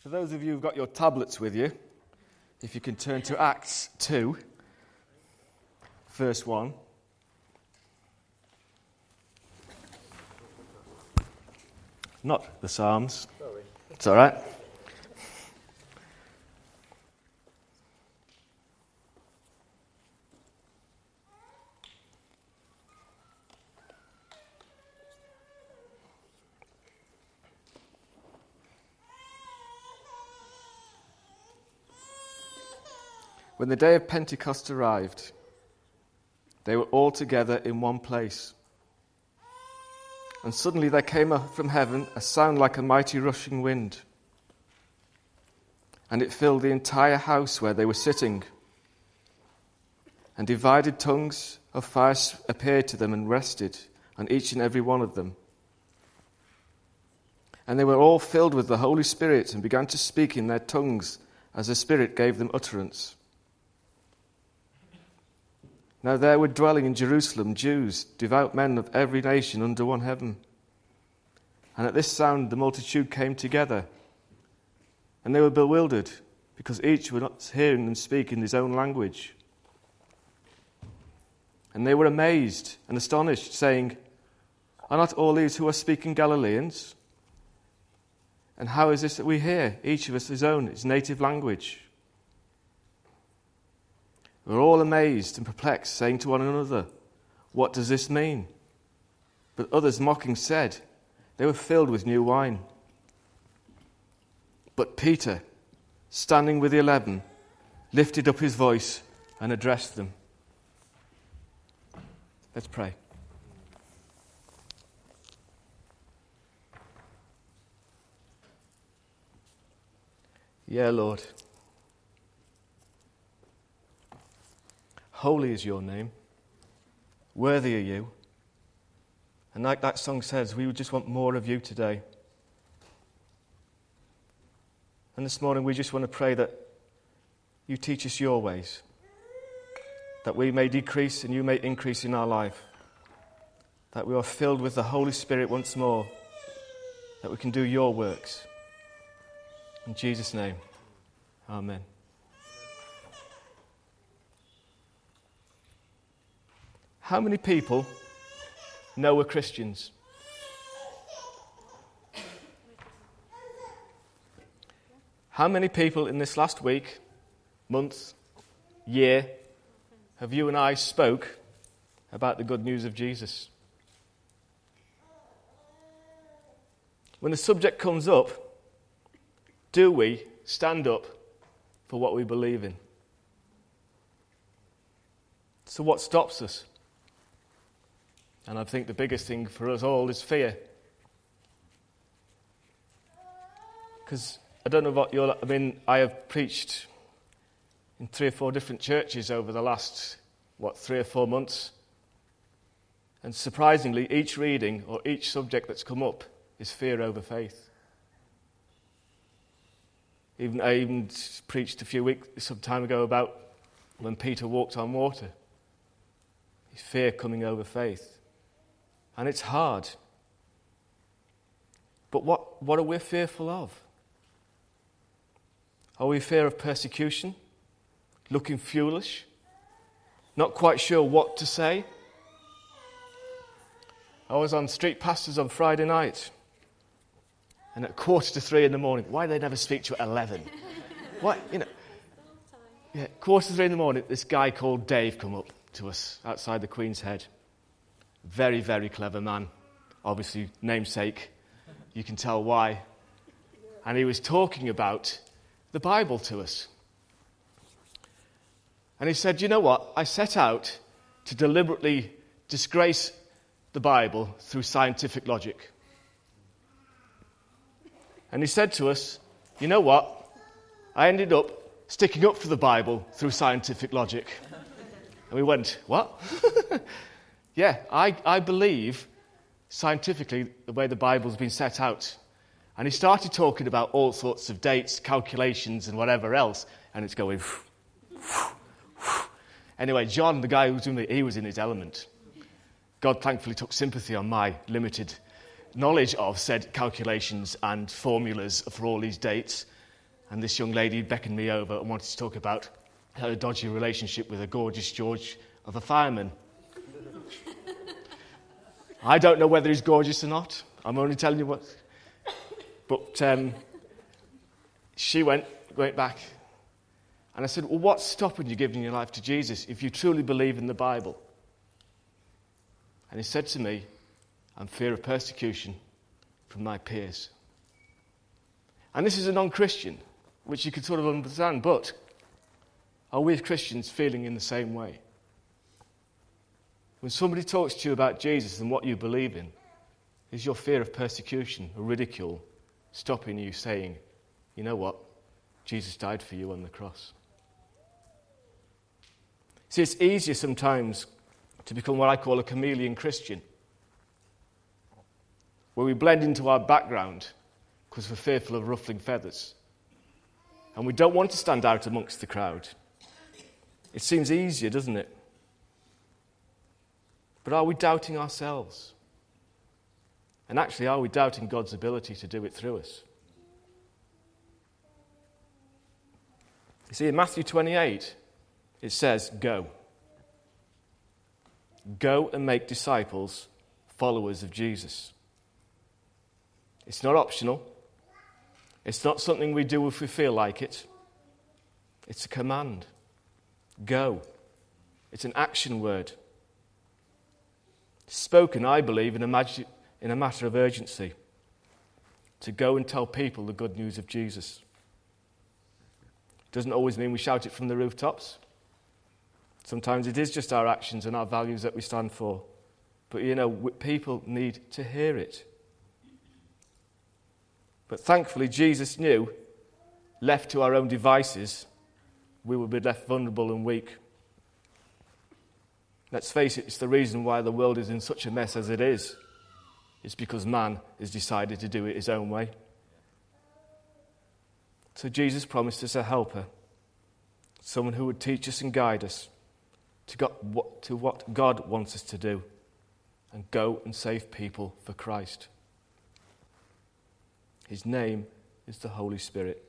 For those of you who've got your tablets with you, if you can turn to Acts 2, verse 1. Not the Psalms. Sorry. It's all right. When the day of Pentecost arrived, they were all together in one place. And suddenly there came from heaven a sound like a mighty rushing wind, and it filled the entire house where they were sitting. And divided tongues of fire appeared to them and rested on each and every one of them. And they were all filled with the Holy Spirit and began to speak in their tongues as the Spirit gave them utterance. Now there were dwelling in Jerusalem Jews, devout men of every nation under one heaven. And at this sound the multitude came together, and they were bewildered, because each was not hearing them speak in his own language. And they were amazed and astonished, saying, "Are not all these who are speaking Galileans? And how is this that we hear, each of us his native language?" We were all amazed and perplexed, saying to one another, "What does this mean?" But others mocking said, "They were filled with new wine." But Peter, standing with the 11, lifted up his voice and addressed them. Let's pray. Yeah, Lord. Holy is your name. Worthy are you. And like that song says, we just want more of you today. And this morning we just want to pray that you teach us your ways, that we may decrease and you may increase in our life, that we are filled with the Holy Spirit once more, that we can do your works. In Jesus' name, amen. How many people know we're Christians? How many people in this last week, month, year, have you and I spoke about the good news of Jesus? When the subject comes up, do we stand up for what we believe in? So what stops us? And I think the biggest thing for us all is fear. Because I don't know what I have preached in 3 or 4 different churches over the last, 3 or 4 months. And surprisingly, each reading or each subject that's come up is fear over faith. I even preached some time ago about when Peter walked on water. His fear coming over faith. And it's hard. But what are we fearful of? Are we fear of persecution? Looking foolish? Not quite sure what to say? I was on Street Pastors on Friday night. And at 2:45 in the morning, why do they never speak to you at 11? Why, 2:45 in the morning, this guy called Dave come up to us outside the Queen's Head. Very, very clever man. Obviously, namesake. You can tell why. And he was talking about the Bible to us. And he said, "You know what? I set out to deliberately disgrace the Bible through scientific logic." And he said to us, "You know what? I ended up sticking up for the Bible through scientific logic." And we went, "What?" Yeah, I believe scientifically the way the Bible's been set out. And he started talking about all sorts of dates, calculations, and whatever else. And it's going... Anyway, John, the guy who was doing it, he was in his element. God thankfully took sympathy on my limited knowledge of said calculations and formulas for all these dates. And this young lady beckoned me over and wanted to talk about her dodgy relationship with a gorgeous George of a fireman. I don't know whether he's gorgeous or not. I'm only telling you what. But she went back. And I said, well, what's stopping you giving your life to Jesus if you truly believe in the Bible? And he said to me, I'm fear of persecution from my peers. And this is a non-Christian, which you could sort of understand, but are we as Christians feeling in the same way? When somebody talks to you about Jesus and what you believe in, is your fear of persecution or ridicule stopping you saying, you know what, Jesus died for you on the cross? See, it's easier sometimes to become what I call a chameleon Christian, where we blend into our background because we're fearful of ruffling feathers. And we don't want to stand out amongst the crowd. It seems easier, doesn't it? But are we doubting ourselves? And actually, are we doubting God's ability to do it through us? You see, in Matthew 28, it says, go. Go and make disciples, followers of Jesus. It's not optional. It's not something we do if we feel like it. It's a command. Go. It's an action word. Spoken, I believe, in a matter of urgency. To go and tell people the good news of Jesus. Doesn't always mean we shout it from the rooftops. Sometimes it is just our actions and our values that we stand for. But you know, people need to hear it. But thankfully, Jesus knew, left to our own devices, we would be left vulnerable and weak. Let's face it, it's the reason why the world is in such a mess as it is. It's because man has decided to do it his own way. So Jesus promised us a helper, someone who would teach us and guide us to what God wants us to do, and go and save people for Christ. His name is the Holy Spirit.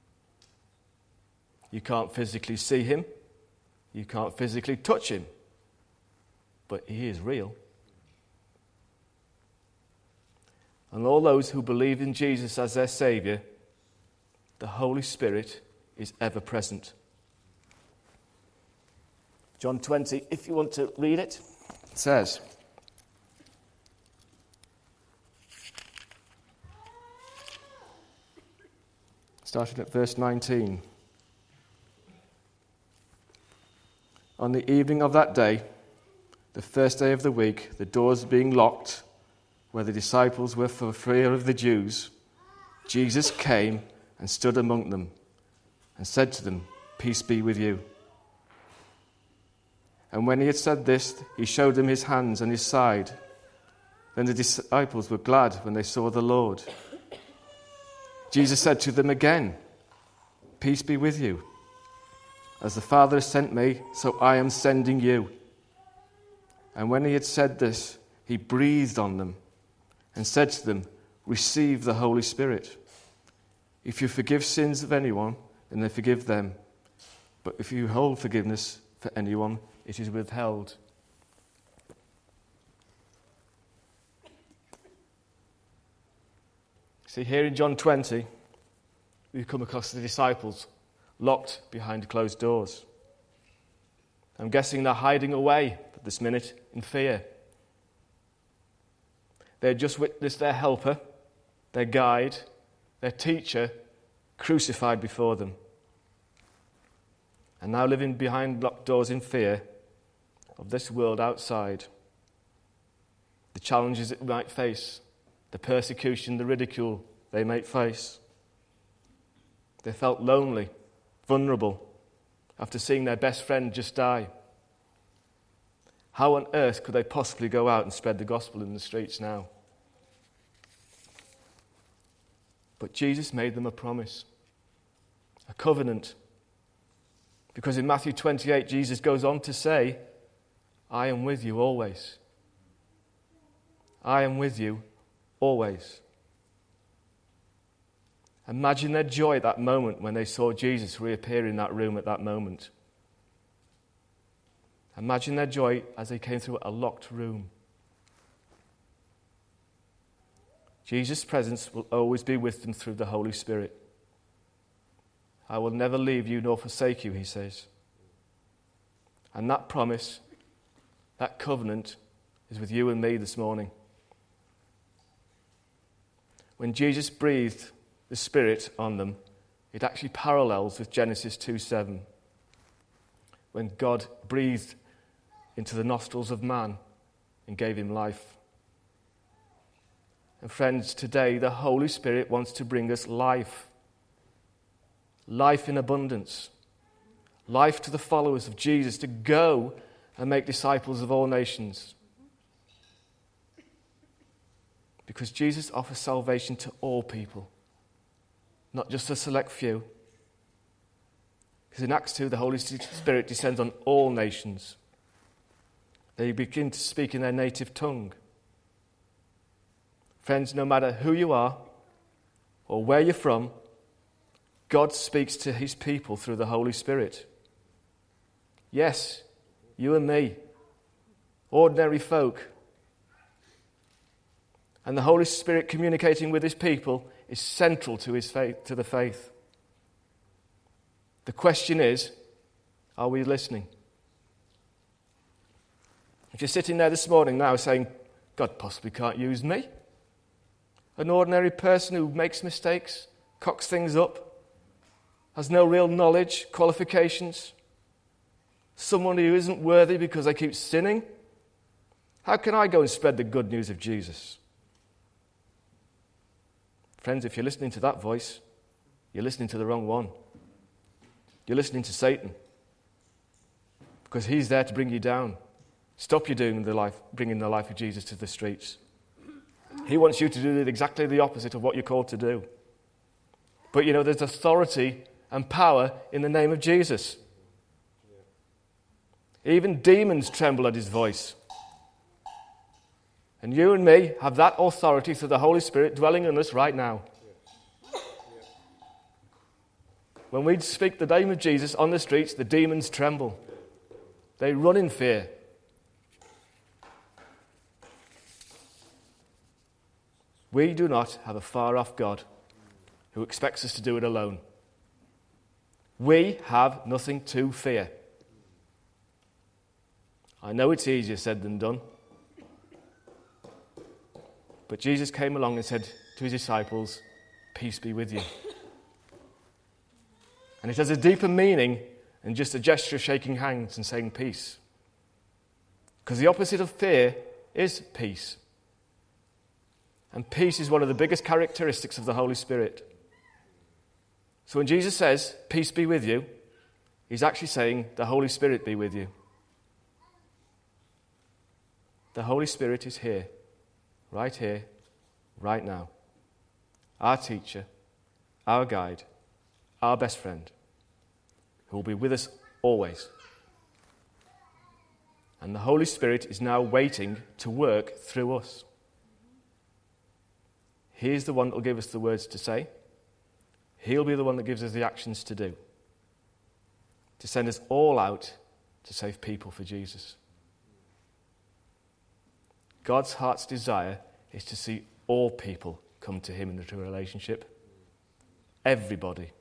You can't physically see him. You can't physically touch him. But he is real. And all those who believe in Jesus as their Saviour, the Holy Spirit is ever present. John 20, if you want to read it, says, starting at verse 19. On the evening of that day, the first day of the week, the doors being locked, where the disciples were for fear of the Jews, Jesus came and stood among them and said to them, "Peace be with you." And when he had said this, he showed them his hands and his side. Then the disciples were glad when they saw the Lord. Jesus said to them again, "Peace be with you. As the Father has sent me, so I am sending you." And when he had said this, he breathed on them and said to them, "Receive the Holy Spirit. If you forgive sins of anyone, then they forgive them. But if you hold forgiveness for anyone, it is withheld." See, here in John 20, we come across the disciples locked behind closed doors. I'm guessing they're hiding away at this minute in fear. They had just witnessed their helper, their guide, their teacher crucified before them. And now living behind locked doors in fear of this world outside. The challenges it might face, the persecution, the ridicule they might face. They felt lonely, vulnerable, after seeing their best friend just die. How on earth could they possibly go out and spread the gospel in the streets now? But Jesus made them a promise, a covenant. Because in Matthew 28, Jesus goes on to say, "I am with you always." I am with you always. Imagine their joy at that moment when they saw Jesus reappear in that room at that moment. Imagine their joy as they came through a locked room. Jesus' presence will always be with them through the Holy Spirit. I will never leave you nor forsake you, he says. And that promise, that covenant, is with you and me this morning. When Jesus breathed the Spirit on them, it actually parallels with Genesis 2:7, when God breathed into the nostrils of man and gave him life. And friends, today the Holy Spirit wants to bring us life. Life in abundance. Life to the followers of Jesus to go and make disciples of all nations. Because Jesus offers salvation to all people, not just a select few. Because in Acts 2, the Holy Spirit descends on all nations. They begin to speak in their native tongue. Friends, no matter who you are or where you're from, God speaks to his people through the Holy Spirit. Yes, you and me, ordinary folk. And the Holy Spirit communicating with his people is central to his faith, to the faith. The question is, are we listening? If you're sitting there this morning now saying, God possibly can't use me, an ordinary person who makes mistakes, cocks things up, has no real knowledge, qualifications, someone who isn't worthy because they keep sinning, how can I go and spread the good news of Jesus? Friends, if you're listening to that voice, you're listening to the wrong one. You're listening to Satan. Because he's there to bring you down. Stop you bringing the life of Jesus to the streets. He wants you to do exactly the opposite of what you're called to do. But you know, there's authority and power in the name of Jesus. Even demons tremble at his voice. And you and me have that authority through the Holy Spirit dwelling in us right now. When we speak the name of Jesus on the streets, the demons tremble. They run in fear. We do not have a far-off God who expects us to do it alone. We have nothing to fear. I know it's easier said than done. But Jesus came along and said to his disciples, peace be with you. And it has a deeper meaning than just a gesture of shaking hands and saying peace. Because the opposite of fear is peace. And peace is one of the biggest characteristics of the Holy Spirit. So when Jesus says, peace be with you, he's actually saying, the Holy Spirit be with you. The Holy Spirit is here, right now. Our teacher, our guide, our best friend, who will be with us always. And the Holy Spirit is now waiting to work through us. He's the one that will give us the words to say. He'll be the one that gives us the actions to do. To send us all out to save people for Jesus. God's heart's desire is to see all people come to him in a true relationship. Everybody.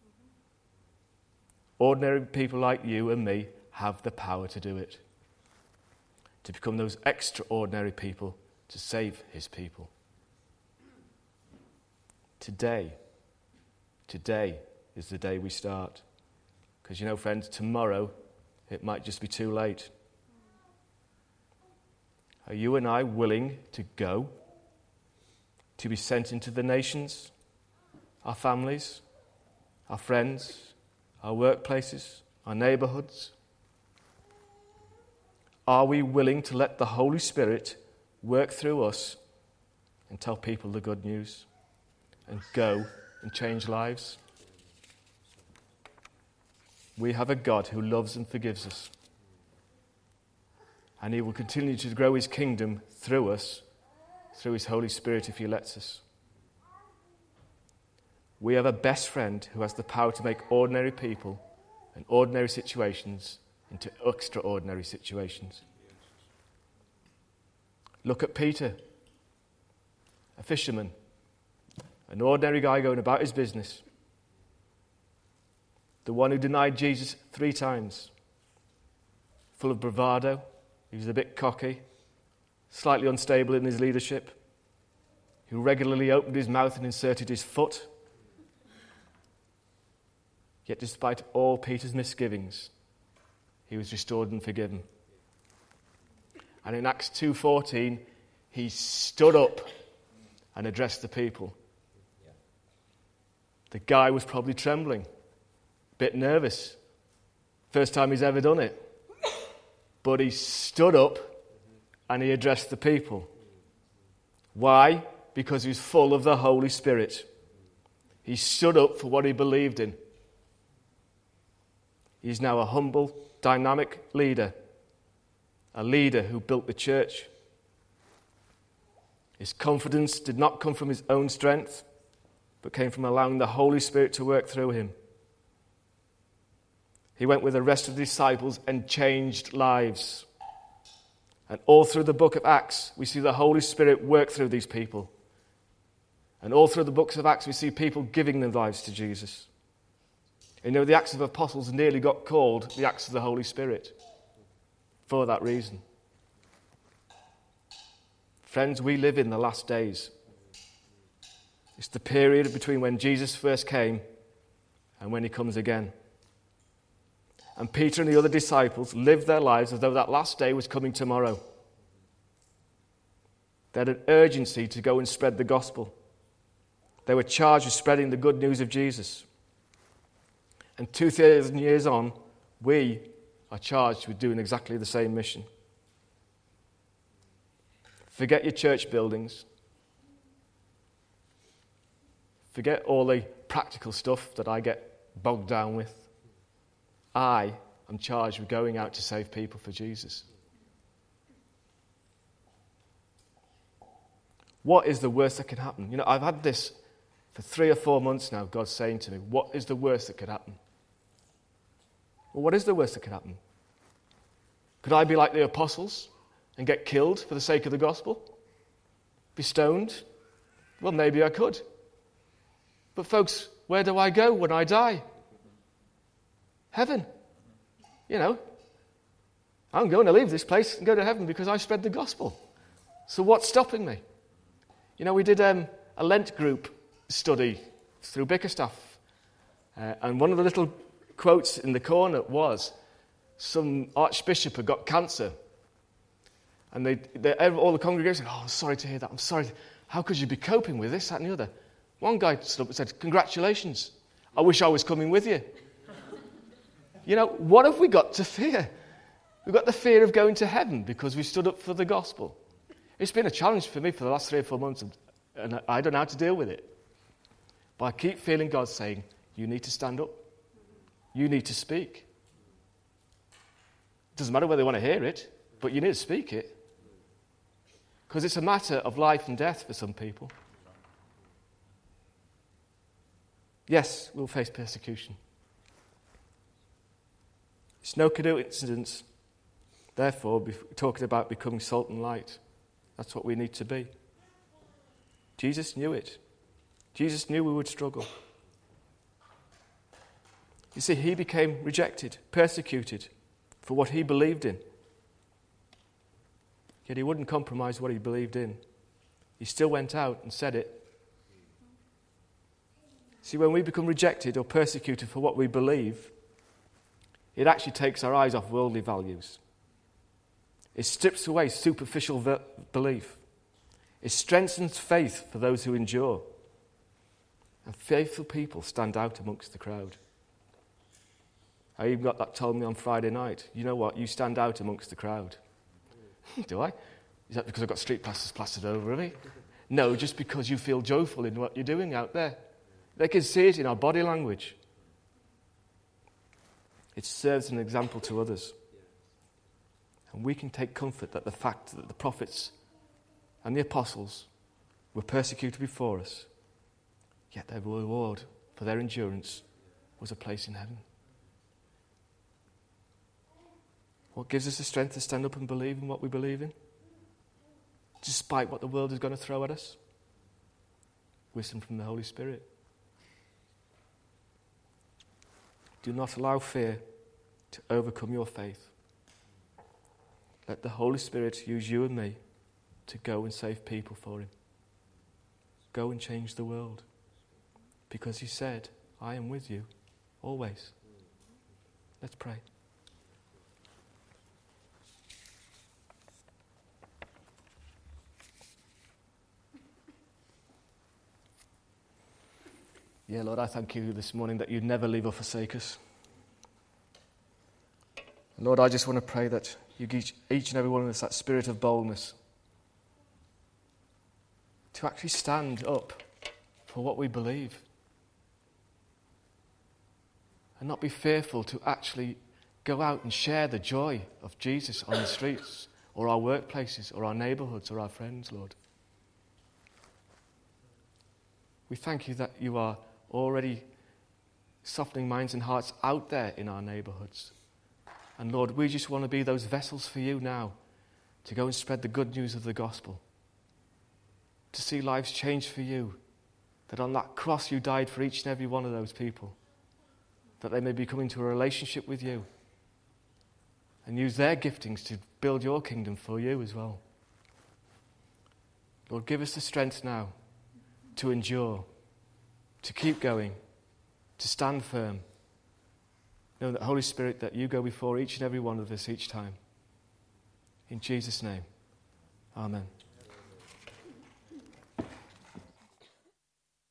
Ordinary people like you and me have the power to do it. To become those extraordinary people to save his people. Today is the day we start. Because you know, friends, tomorrow it might just be too late. Are you and I willing to go? To be sent into the nations? Our families? Our friends? Our workplaces? Our neighborhoods? Are we willing to let the Holy Spirit work through us and tell people the good news? And go and change lives? We have a God who loves and forgives us. And he will continue to grow his kingdom through us, through his Holy Spirit if he lets us. We have a best friend who has the power to make ordinary people and ordinary situations into extraordinary situations. Look at Peter, a fisherman, an ordinary guy going about his business. The one who denied Jesus 3 times. Full of bravado. He was a bit cocky, slightly unstable in his leadership, who regularly opened his mouth and inserted his foot. Yet despite all Peter's misgivings, he was restored and forgiven. And in Acts 2:14, he stood up and addressed the people. The guy was probably trembling, a bit nervous. First time he's ever done it. But he stood up and he addressed the people. Why? Because he was full of the Holy Spirit. He stood up for what he believed in. He's now a humble, dynamic leader. A leader who built the church. His confidence did not come from his own strength, but came from allowing the Holy Spirit to work through him. He went with the rest of the disciples and changed lives. And all through the book of Acts, we see the Holy Spirit work through these people. And all through the books of Acts, we see people giving their lives to Jesus. And you know, the Acts of Apostles nearly got called the Acts of the Holy Spirit for that reason. Friends, we live in the last days. It's the period between when Jesus first came and when he comes again. And Peter and the other disciples lived their lives as though that last day was coming tomorrow. They had an urgency to go and spread the gospel. They were charged with spreading the good news of Jesus. And 2,000 years on, we are charged with doing exactly the same mission. Forget your church buildings. Forget all the practical stuff that I get bogged down with. I am charged with going out to save people for Jesus. What is the worst that can happen? You know, I've had this for 3 or 4 months now, God's saying to me, what is the worst that could happen? Well, what is the worst that could happen? Could I be like the apostles and get killed for the sake of the gospel? Be stoned? Well, maybe I could. But folks, where do I go when I die? Heaven. You know, I'm going to leave this place and go to heaven because I spread the gospel. So what's stopping me? You know, we did a Lent group study through Bickerstaff. And one of the little quotes in the corner was, some archbishop had got cancer. And all the congregation said, oh, I'm sorry to hear that. I'm sorry. How could you be coping with this, that and the other? One guy stood up and said, congratulations. I wish I was coming with you. You know, what have we got to fear? We've got the fear of going to heaven because we stood up for the gospel. It's been a challenge for me for the last 3 or 4 months, and I don't know how to deal with it. But I keep feeling God saying, you need to stand up. You need to speak. It doesn't matter whether they want to hear it, but you need to speak it. Because it's a matter of life and death for some people. Yes, we'll face persecution. It's no coincidence, therefore, talking about becoming salt and light. That's what we need to be. Jesus knew it. Jesus knew we would struggle. You see, he became rejected, persecuted for what he believed in. Yet he wouldn't compromise what he believed in. He still went out and said it. See, when we become rejected or persecuted for what we believe, it actually takes our eyes off worldly values. It strips away superficial belief. It strengthens faith for those who endure. And faithful people stand out amongst the crowd. I even got that told me on Friday night. You know what? You stand out amongst the crowd. Do I? Is that because I've got street plasters plastered over me? No, just because you feel joyful in what you're doing out there. They can see it in our body language. It serves an example to others. And we can take comfort that the fact that the prophets and the apostles were persecuted before us, Yet their reward for their endurance was a place in heaven. What gives us the strength to stand up and believe in what we believe in? Despite what the world is going to throw at us? Wisdom from the Holy Spirit. Do not allow fear to overcome your faith. Let the Holy Spirit use you and me to go and save people for him. Go and change the world. Because he said, I am with you always. Let's pray. Yeah, Lord, I thank you this morning that you never leave or forsake us. Lord, I just want to pray that you give each and every one of us that spirit of boldness to actually stand up for what we believe and not be fearful to actually go out and share the joy of Jesus on the streets or our workplaces or our neighbourhoods or our friends, Lord. We thank you that you are already softening minds and hearts out there in our neighbourhoods. And Lord, we just want to be those vessels for you now to go and spread the good news of the gospel, to see lives changed for you, that on that cross you died for each and every one of those people, that they may be coming to a relationship with you and use their giftings to build your kingdom for you as well. Lord, give us the strength now to endure, to keep going, to stand firm. Know that, Holy Spirit, that you go before each and every one of us each time. In Jesus' name, amen.